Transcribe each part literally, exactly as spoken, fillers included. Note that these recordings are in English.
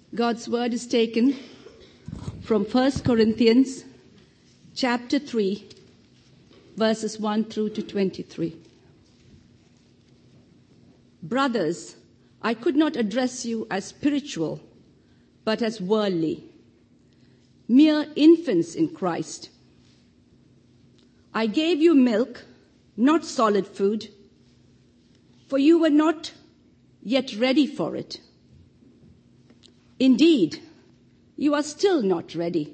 God's word is taken from First Corinthians chapter three, verses one through to twenty-three. Brothers, I could not address you as spiritual, but as worldly, mere infants in Christ. I gave you milk, not solid food, for you were not yet ready for it. Indeed, you are still not ready.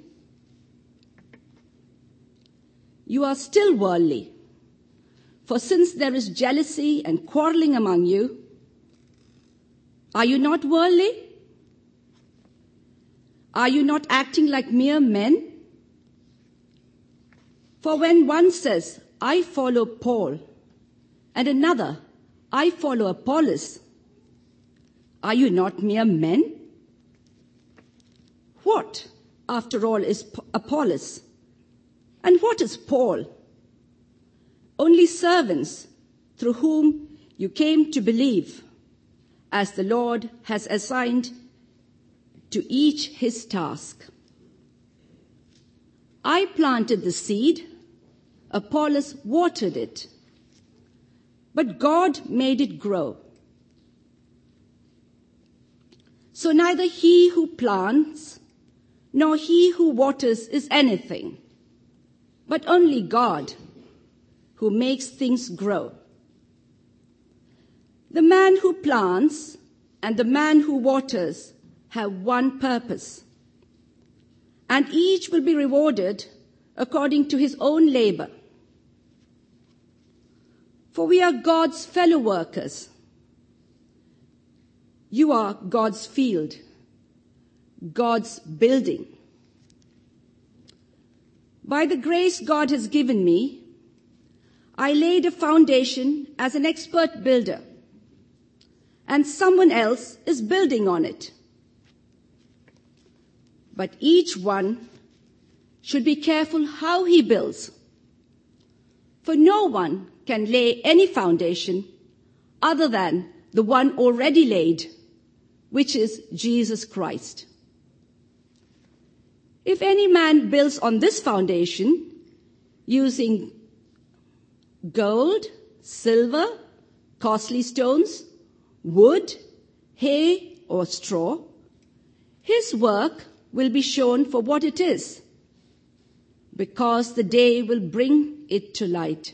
You are still worldly, for since there is jealousy and quarreling among you, are you not worldly? Are you not acting like mere men? For when one says, I follow Paul, and another, I follow Apollos, are you not mere men? What, after all, is Apollos? And what is Paul? Only servants through whom you came to believe, as the Lord has assigned to each his task. I planted the seed, Apollos watered it, but God made it grow. So neither he who plants nor he who waters is anything, but only God who makes things grow. The man who plants and the man who waters have one purpose, and each will be rewarded according to his own labor. For we are God's fellow workers. You are God's field, God's building. By the grace God has given me, I laid a foundation as an expert builder, and someone else is building on it. But each one should be careful how he builds, for no one can lay any foundation other than the one already laid, which is Jesus Christ. If any man builds on this foundation using gold, silver, costly stones, wood, hay, or straw, his work will be shown for what it is, because the day will bring it to light.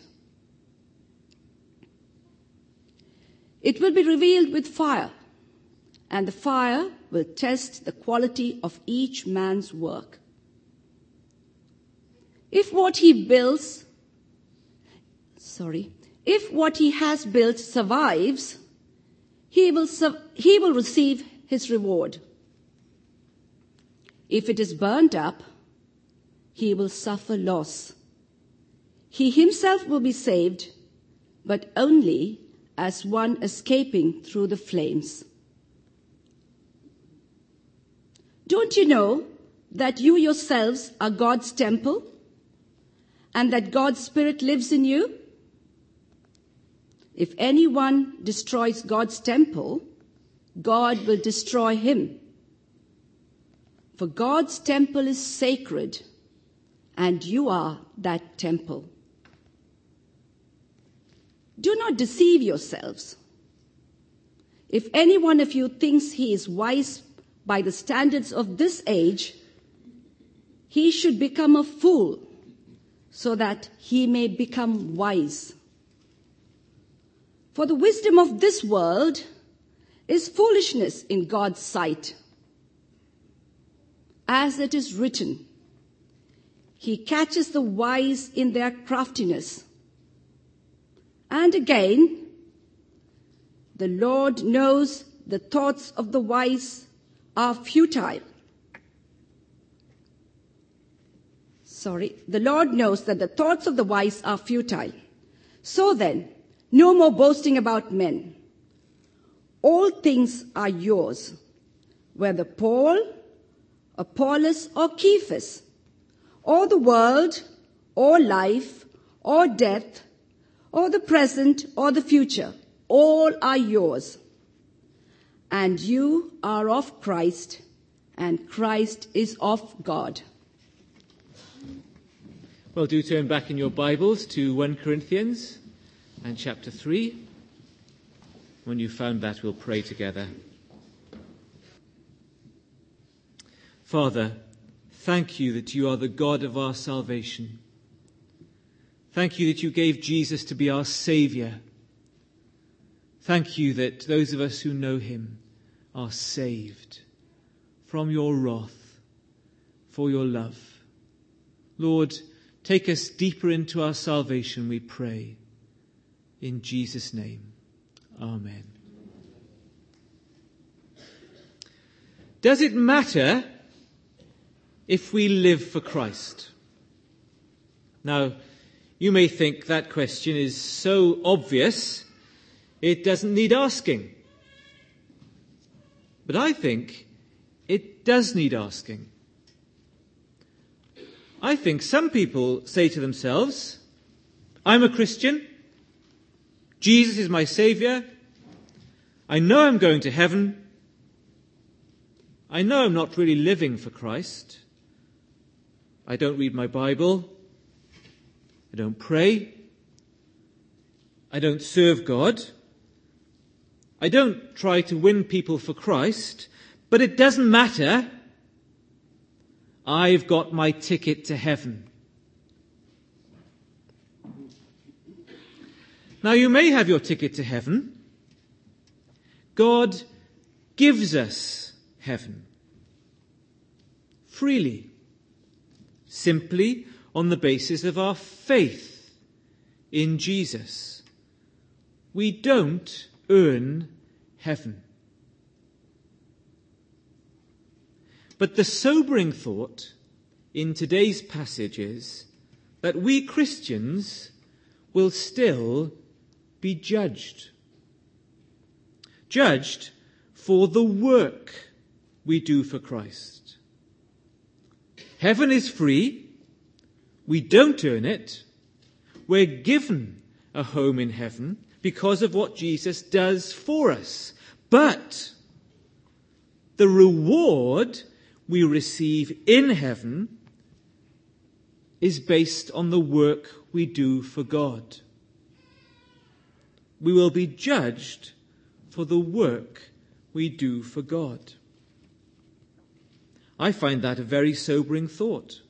It will be revealed with fire, and the fire will test the quality of each man's work. If what he builds, sorry, if what he has built survives, he will, he will receive his reward. If it is burned up, he will suffer loss. He himself will be saved, but only as one escaping through the flames. Don't you know that you yourselves are God's temple, and that God's Spirit lives in you? If anyone destroys God's temple, God will destroy him. For God's temple is sacred, and you are that temple. Do not deceive yourselves. If any one of you thinks he is wise by the standards of this age, he should become a fool, so that he may become wise. For the wisdom of this world is foolishness in God's sight. As it is written, he catches the wise in their craftiness. And again, the Lord knows the thoughts of the wise are futile. Sorry, the Lord knows that the thoughts of the wise are futile. So then, no more boasting about men. All things are yours, whether Paul, Apollos, or Cephas, or the world, or life, or death, or the present, or the future. All are yours. And you are of Christ and Christ is of God. Well, do turn back in your Bibles to First Corinthians and chapter three. When you've found that, we'll pray together. Father, thank you that you are the God of our salvation. Thank you that you gave Jesus to be our Saviour. Thank you that those of us who know him are saved from your wrath for your love. Lord, take us deeper into our salvation, we pray. In Jesus' name, amen. Does it matter if we live for Christ? Now, you may think that question is so obvious, it doesn't need asking. But I think it does need asking. I think some people say to themselves, I'm a Christian, Jesus is my Saviour, I know I'm going to heaven, I know I'm not really living for Christ, I don't read my Bible, I don't pray, I don't serve God, I don't try to win people for Christ, but it doesn't matter. I've got my ticket to heaven. Now, you may have your ticket to heaven. God gives us heaven freely, simply on the basis of our faith in Jesus. We don't earn heaven. But the sobering thought in today's passage is that we Christians will still be judged. Judged for the work we do for Christ. Heaven is free. We don't earn it. We're given a home in heaven because of what Jesus does for us. But the reward we receive in heaven is based on the work we do for God. We will be judged for the work we do for God. I find that a very sobering thought.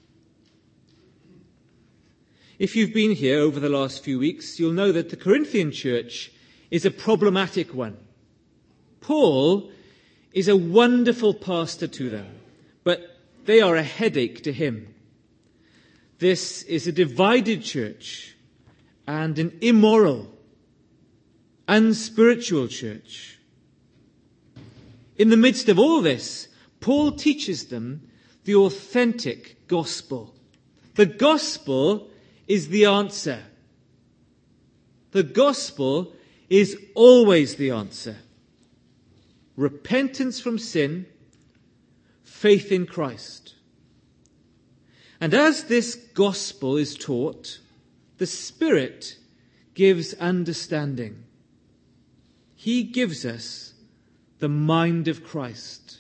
If you've been here over the last few weeks, you'll know that the Corinthian church is a problematic one. Paul is a wonderful pastor to them, but they are a headache to him. This is a divided church and an immoral, unspiritual church. In the midst of all this, Paul teaches them the authentic gospel. The gospel is the answer. The gospel is always the answer. Repentance from sin, faith in Christ. And as this gospel is taught, the Spirit gives understanding. He gives us the mind of Christ.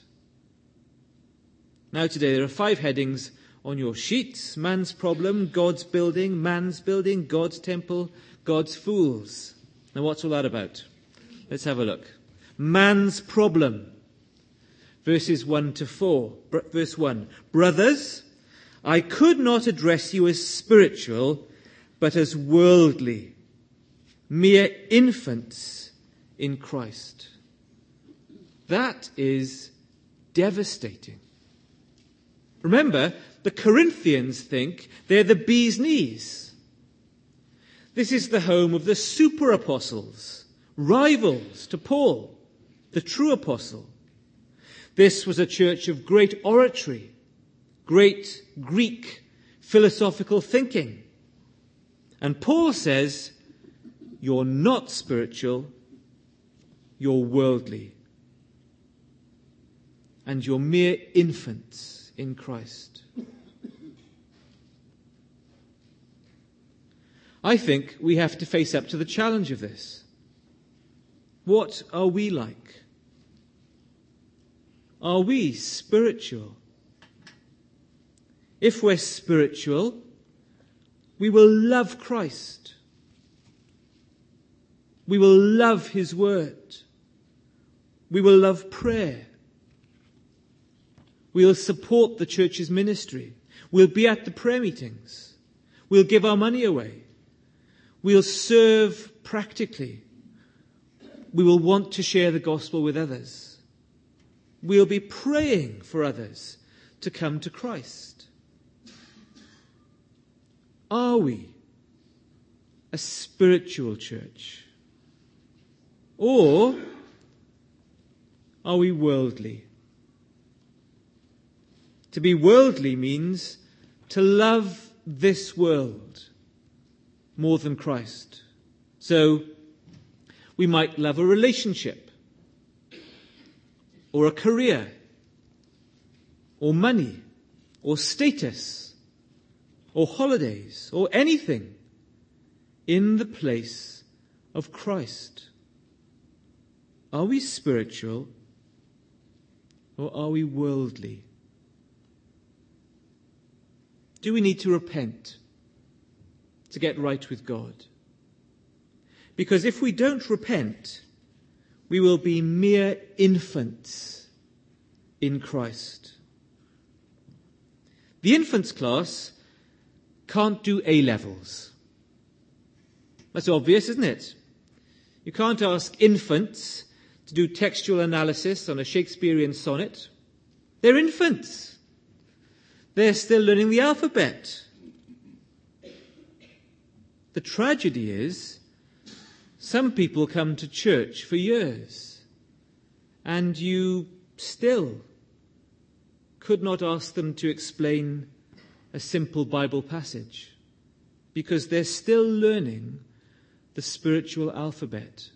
Now today there are five headings on your sheets: man's problem, God's building, man's building, God's temple, God's fools. Now what's all that about? Let's have a look. Man's problem. Verses one to four. Verse one. Brothers, I could not address you as spiritual, but as worldly, mere infants in Christ. That is devastating. Remember, the Corinthians think they're the bee's knees. This is the home of the super apostles, rivals to Paul, the true apostle. This was a church of great oratory, great Greek philosophical thinking. And Paul says, you're not spiritual, you're worldly. And you're mere infants in Christ. I think we have to face up to the challenge of this. What are we like? Are we spiritual? If we're spiritual, we will love Christ. We will love his word. We will love prayer. We'll support the church's ministry. We'll be at the prayer meetings. We'll give our money away. We'll serve practically. We will want to share the gospel with others. We'll be praying for others to come to Christ. Are we a spiritual church? Or are we worldly? To be worldly means to love this world more than Christ. So we might love a relationship, or a career, or money, or status, or holidays, or anything in the place of Christ. Are we spiritual, or are we worldly? Do we need to repent to get right with God? Because if we don't repent, we will be mere infants in Christ. The infants class can't do A-levels. That's obvious, isn't it? You can't ask infants to do textual analysis on a Shakespearean sonnet. They're infants. They're still learning the alphabet. The tragedy is, some people come to church for years, and you still could not ask them to explain a simple Bible passage, because they're still learning the spiritual alphabet.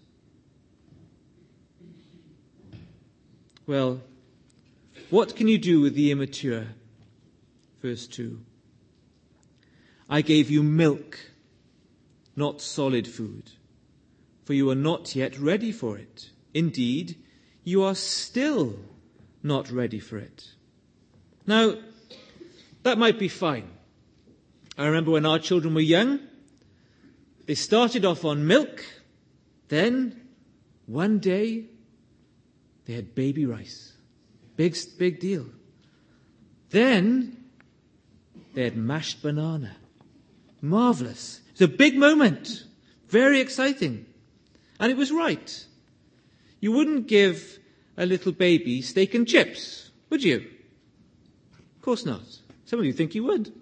Well, what can you do with the immature? Verse two. I gave you milk, not solid food, for you are not yet ready for it. Indeed, you are still not ready for it. Now, that might be fine. I remember when our children were young, they started off on milk, then one day they had baby rice. Big, big deal. Then they had mashed banana. Marvelous. It's a big moment. Very exciting. And it was right. You wouldn't give a little baby steak and chips, would you? Of course not. Some of you think you would.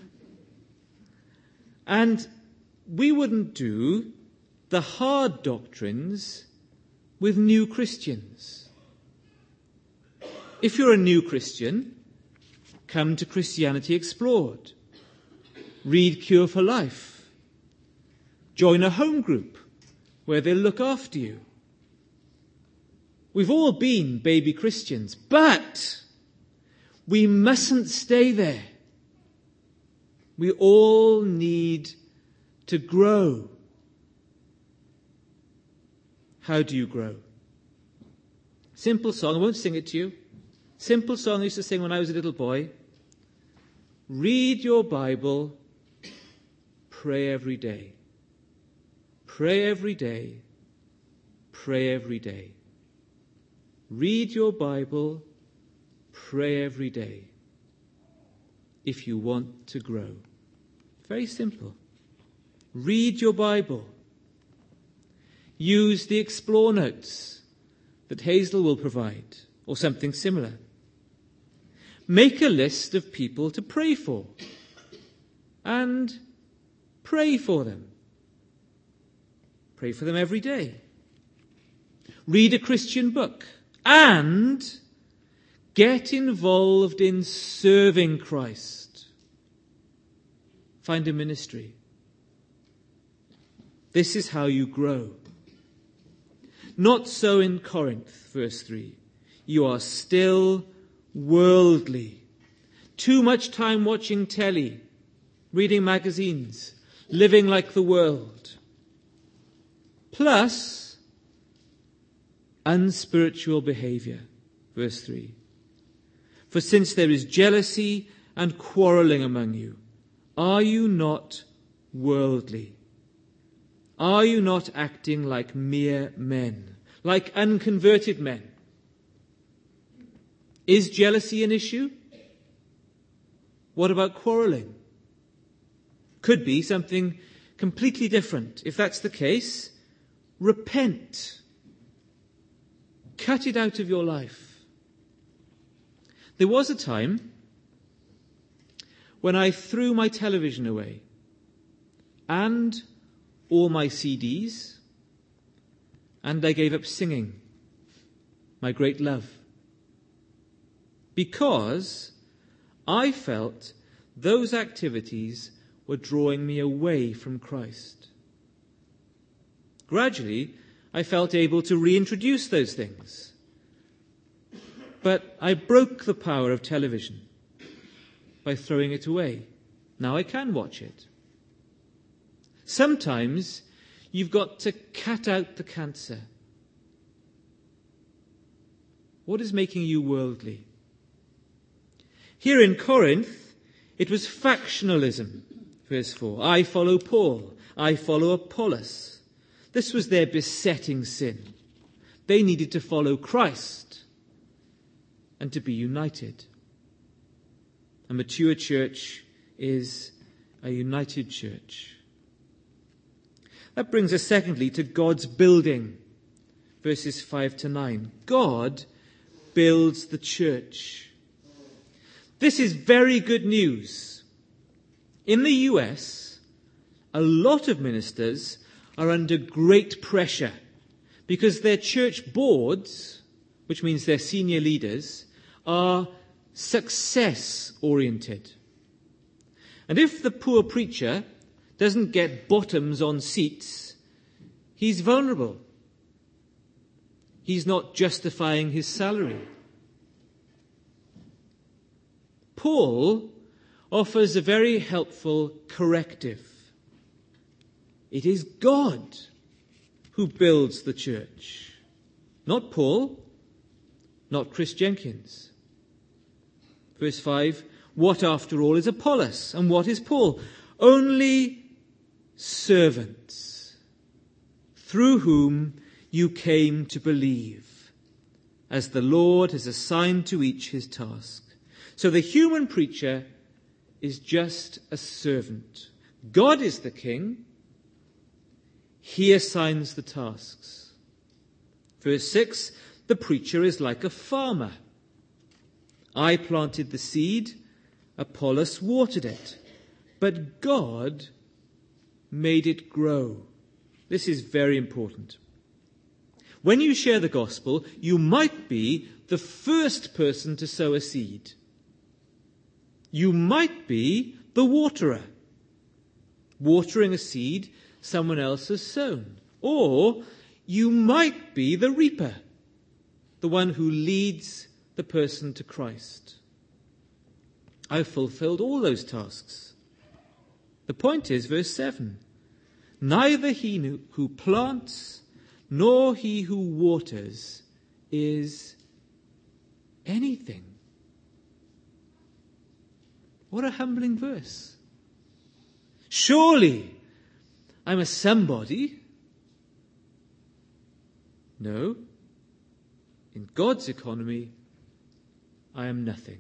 And we wouldn't do the hard doctrines with new Christians. If you're a new Christian, come to Christianity Explored. Read Cure for Life. Join a home group where they'll look after you. We've all been baby Christians, but we mustn't stay there. We all need to grow. How do you grow? Simple song, I won't sing it to you. Simple song I used to sing when I was a little boy. Read your Bible, pray every day. Pray every day, pray every day. Read your Bible, pray every day. If you want to grow. Very simple. Read your Bible. Use the Explore notes that Hazel will provide, or something similar. Make a list of people to pray for, and pray for them. Pray for them every day. Read a Christian book, and get involved in serving Christ. Find a ministry. This is how you grow. Not so in Corinth, verse three. You are still worldly. Too much time watching telly, reading magazines, living like the world. Plus, unspiritual behavior, verse three. For since there is jealousy and quarrelling among you, are you not worldly? Are you not acting like mere men, like unconverted men? Is jealousy an issue? What about quarrelling? Could be something completely different. If that's the case, repent. Cut it out of your life. There was a time when I threw my television away and all my C Ds, and I gave up singing, my great love, because I felt those activities were drawing me away from Christ. Gradually, I felt able to reintroduce those things. But I broke the power of television by throwing it away. Now I can watch it. Sometimes you've got to cut out the cancer. What is making you worldly? Here in Corinth, it was factionalism. Verse four, I follow Paul, I follow Apollos. This was their besetting sin. They needed to follow Christ and to be united. A mature church is a united church. That brings us secondly to God's building. Verses five to nine. God builds the church. This is very good news. In the U S, a lot of ministers are under great pressure because their church boards, which means their senior leaders, are success-oriented. And if the poor preacher doesn't get bottoms on seats, he's vulnerable. He's not justifying his salary. Paul offers a very helpful corrective. It is God who builds the church, not Paul, not Chris Jenkins. Verse five, what after all is Apollos and what is Paul? Only servants through whom you came to believe, as the Lord has assigned to each his task. So the human preacher is just a servant. God is the king. He assigns the tasks. Verse six, the preacher is like a farmer. I planted the seed, Apollos watered it, but God made it grow. This is very important. When you share the gospel, you might be the first person to sow a seed. You might be the waterer, watering a seed someone else has sown. Or you might be the reaper, the one who leads the person to Christ. I've fulfilled all those tasks. The point is, verse seven, neither he who plants nor he who waters is anything. What a humbling verse. Surely I'm a somebody. No. In God's economy, I am nothing.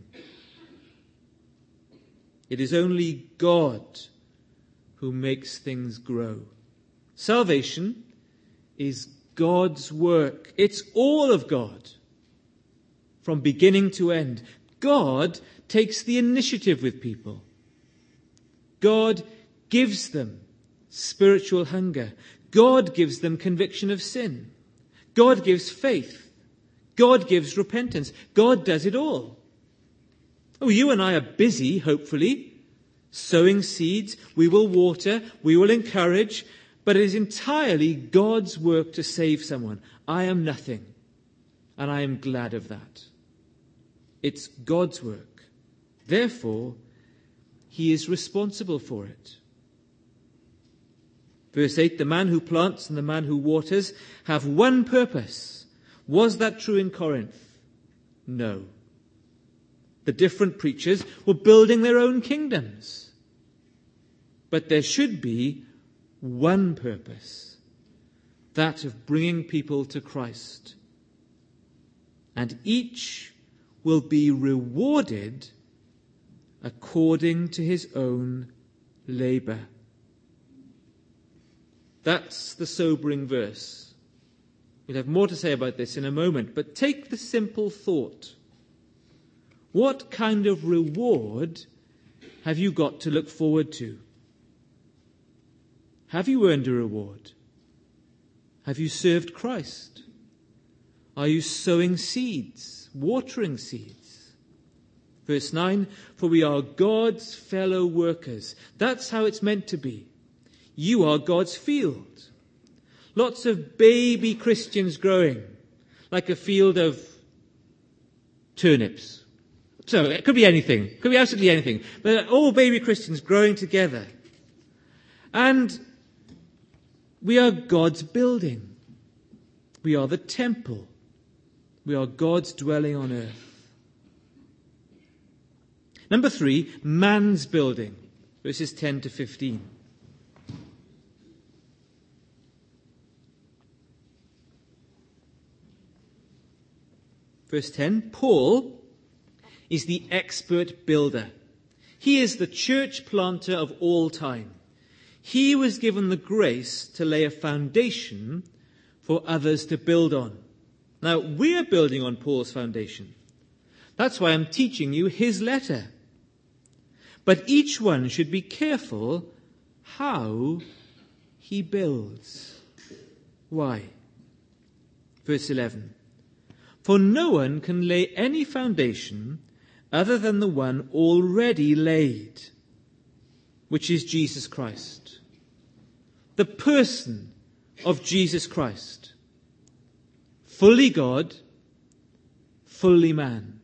It is only God who makes things grow. Salvation is God's work. It's all of God, from beginning to end. God takes the initiative with people. God gives them spiritual hunger. God gives them conviction of sin. God gives faith. God gives repentance. God does it all. Oh, you and I are busy, hopefully, sowing seeds. We will water. We will encourage. But it is entirely God's work to save someone. I am nothing. And I am glad of that. It's God's work. Therefore, he is responsible for it. Verse eight, the man who plants and the man who waters have one purpose. Was that true in Corinth? No. The different preachers were building their own kingdoms. But there should be one purpose, that of bringing people to Christ. And each will be rewarded according to his own labor. That's the sobering verse. We'll have more to say about this in a moment, but take the simple thought. What kind of reward have you got to look forward to? Have you earned a reward? Have you served Christ? Are you sowing seeds, watering seeds? Verse nine, for we are God's fellow workers. That's how it's meant to be. You are God's field. Lots of baby Christians growing, like a field of turnips. So it could be anything. It could be absolutely anything. But all baby Christians growing together. And we are God's building. We are the temple. We are God's dwelling on earth. Number three, man's building. Verses ten to fifteen. Verse ten, Paul is the expert builder. He is the church planter of all time. He was given the grace to lay a foundation for others to build on. Now, we're building on Paul's foundation. That's why I'm teaching you his letter. But each one should be careful how he builds. Why? Verse eleven. For no one can lay any foundation other than the one already laid, which is Jesus Christ. The person of Jesus Christ. Fully God, fully man.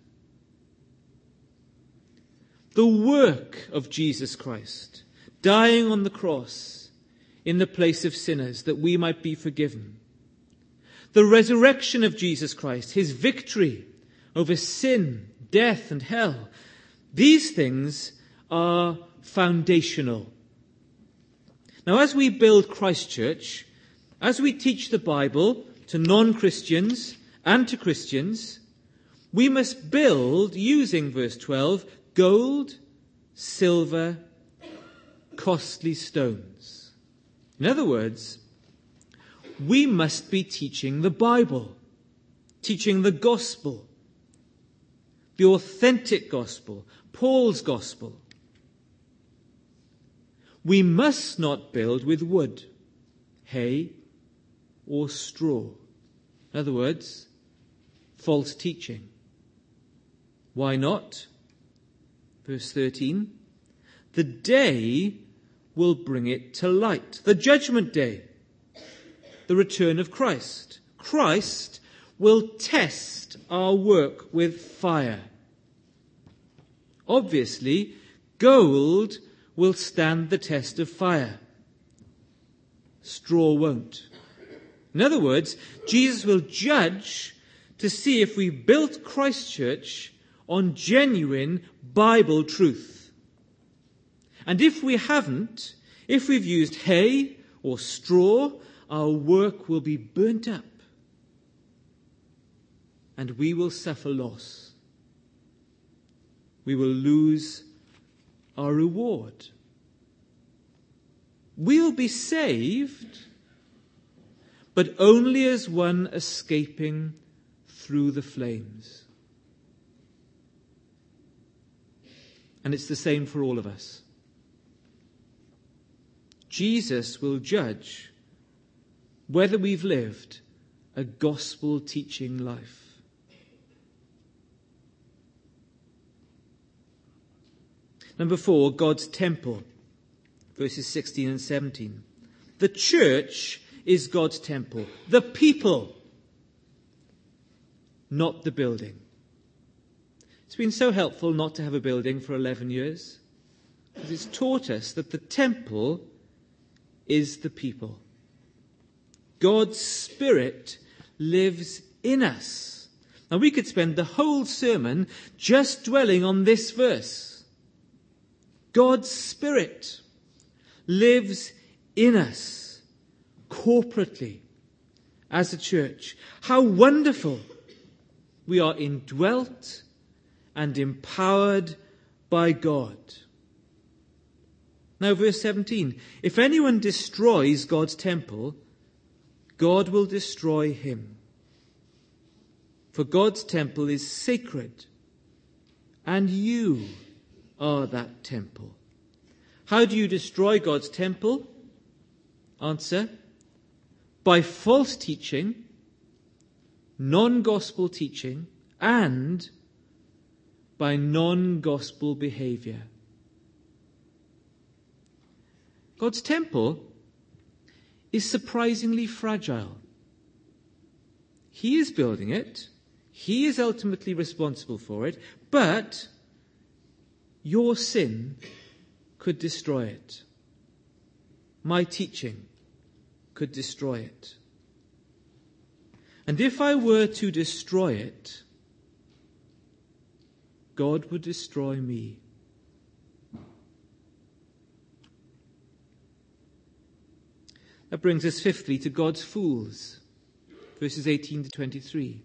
The work of Jesus Christ, dying on the cross in the place of sinners that we might be forgiven. The resurrection of Jesus Christ, his victory over sin, death, and hell. These things are foundational. Now, as we build Christchurch, as we teach the Bible to non-Christians and to Christians, we must build using, verse twelve, gold, silver, costly stones. In other words, we must be teaching the Bible, teaching the gospel, the authentic gospel, Paul's gospel. We must not build with wood, hay, or straw. In other words, false teaching. Why not? Verse thirteen, the day will bring it to light, the judgment day. The return of Christ. Christ will test our work with fire. Obviously, gold will stand the test of fire. Straw won't. In other words, Jesus will judge to see if we built Christchurch on genuine Bible truth. And if we haven't, if we've used hay or straw, our work will be burnt up and we will suffer loss. We will lose our reward. We'll be saved, but only as one escaping through the flames. And it's the same for all of us. Jesus will judge whether we've lived a gospel-teaching life. Number four, God's temple, verses sixteen and seventeen. The church is God's temple. The people, not the building. It's been so helpful not to have a building for eleven years, because it's taught us that the temple is the people. God's Spirit lives in us. Now we could spend the whole sermon just dwelling on this verse. God's Spirit lives in us corporately as a church. How wonderful we are indwelt and empowered by God. Now verse seventeen. If anyone destroys God's temple, God will destroy him. For God's temple is sacred, and you are that temple. How do you destroy God's temple? Answer: by false teaching, non-gospel teaching, and by non-gospel behavior. God's temple is surprisingly fragile. He is building it. He is ultimately responsible for it. But your sin could destroy it. My teaching could destroy it. And if I were to destroy it, God would destroy me. That brings us fifthly to God's fools, verses eighteen to twenty-three.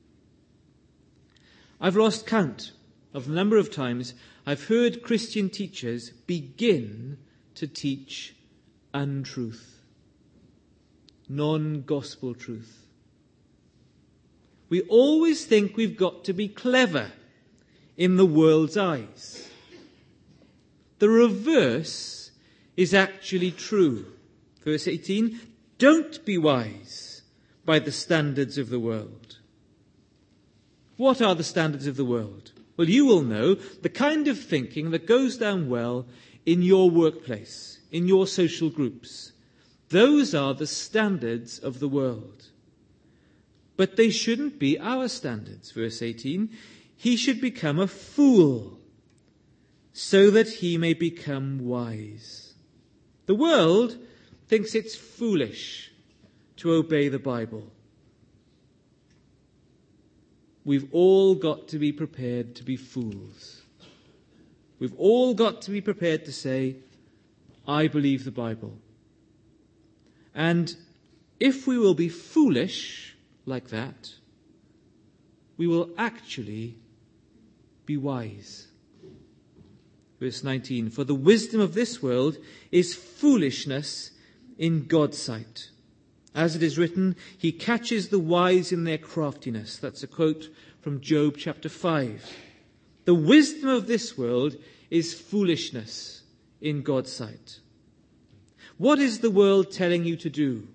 I've lost count of the number of times I've heard Christian teachers begin to teach untruth, non-gospel truth. We always think we've got to be clever in the world's eyes. The reverse is actually true. Verse eighteen, don't be wise by the standards of the world. What are the standards of the world? Well, you will know the kind of thinking that goes down well in your workplace, in your social groups. Those are the standards of the world. But they shouldn't be our standards. Verse eighteen, he should become a fool so that he may become wise. The world thinks it's foolish to obey the Bible. We've all got to be prepared to be fools. We've all got to be prepared to say, I believe the Bible. And if we will be foolish like that, we will actually be wise. Verse nineteen, for the wisdom of this world is foolishness in God's sight. As it is written, he catches the wise in their craftiness. That's a quote from Job chapter five. The wisdom of this world is foolishness in God's sight. What is the world telling you to do?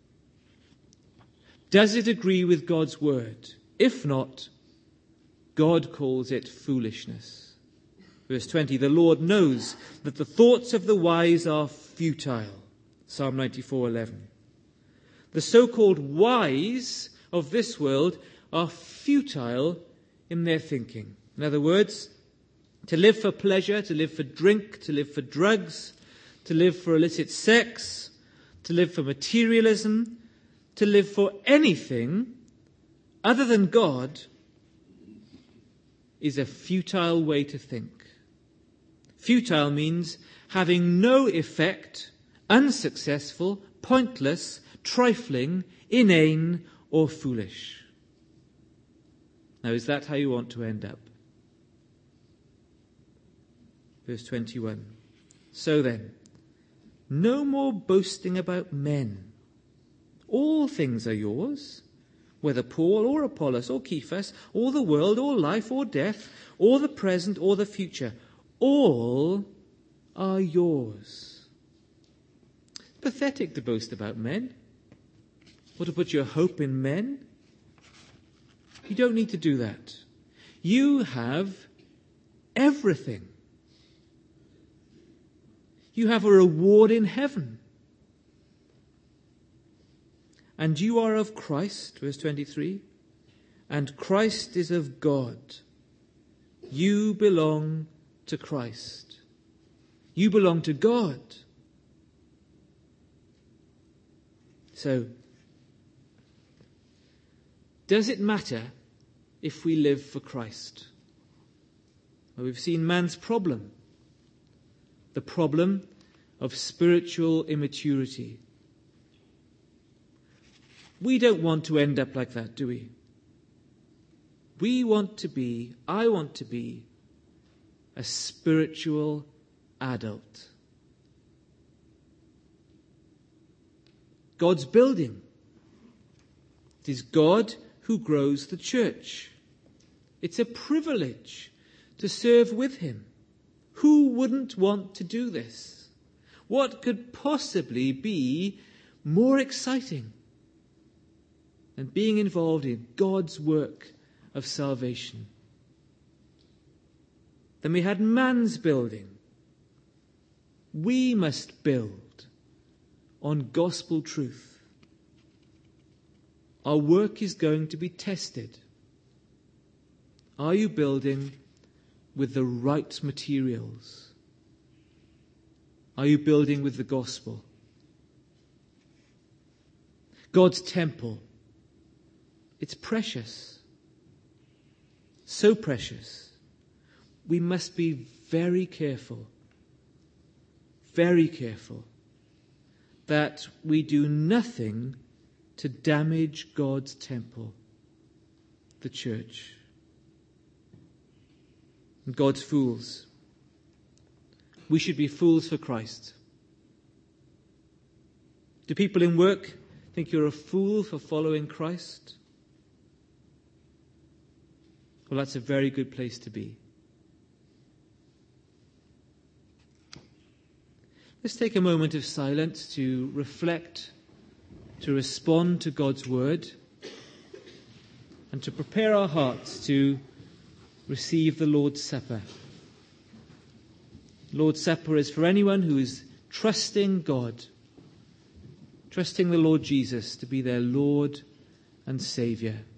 Does it agree with God's word? If not, God calls it foolishness. Verse twenty, the Lord knows that the thoughts of the wise are futile. Psalm ninety-four eleven. The so-called wise of this world are futile in their thinking. In other words, to live for pleasure, to live for drink, to live for drugs, to live for illicit sex, to live for materialism, to live for anything other than God is a futile way to think. Futile means having no effect, unsuccessful, pointless, trifling, inane, or foolish. Now, is that how you want to end up? Verse twenty-one. So then, no more boasting about men. All things are yours, whether Paul or Apollos or Cephas, or the world or life or death, or the present or the future. All are yours. Pathetic to boast about men, or to put your hope in men. You don't need to do that. You have everything. You have a reward in heaven. And you are of Christ, verse twenty-three, and Christ is of God. You belong to Christ. You belong to God. So, does it matter if we live for Christ. Well, we've seen man's problem, the problem of spiritual immaturity. We don't want to end up like that, do we? We want to be, I want to be, a spiritual adult. God's building. It is God who grows the church. It's a privilege to serve with him. Who wouldn't want to do this? What could possibly be more exciting than being involved in God's work of salvation? Then we had man's building. We must build on gospel truth. Our work is going to be tested. Are you building with the right materials? Are you building with the gospel? God's temple. It's precious. So precious. We must be very careful, very careful that we do nothing to damage God's temple, the church. And God's fools. We should be fools for Christ. Do people in work think you're a fool for following Christ? Well, that's a very good place to be. Let's take a moment of silence to reflect, to respond to God's word, and to prepare our hearts to receive the Lord's Supper. Lord's Supper is for anyone who is trusting God, trusting the Lord Jesus to be their Lord and Saviour.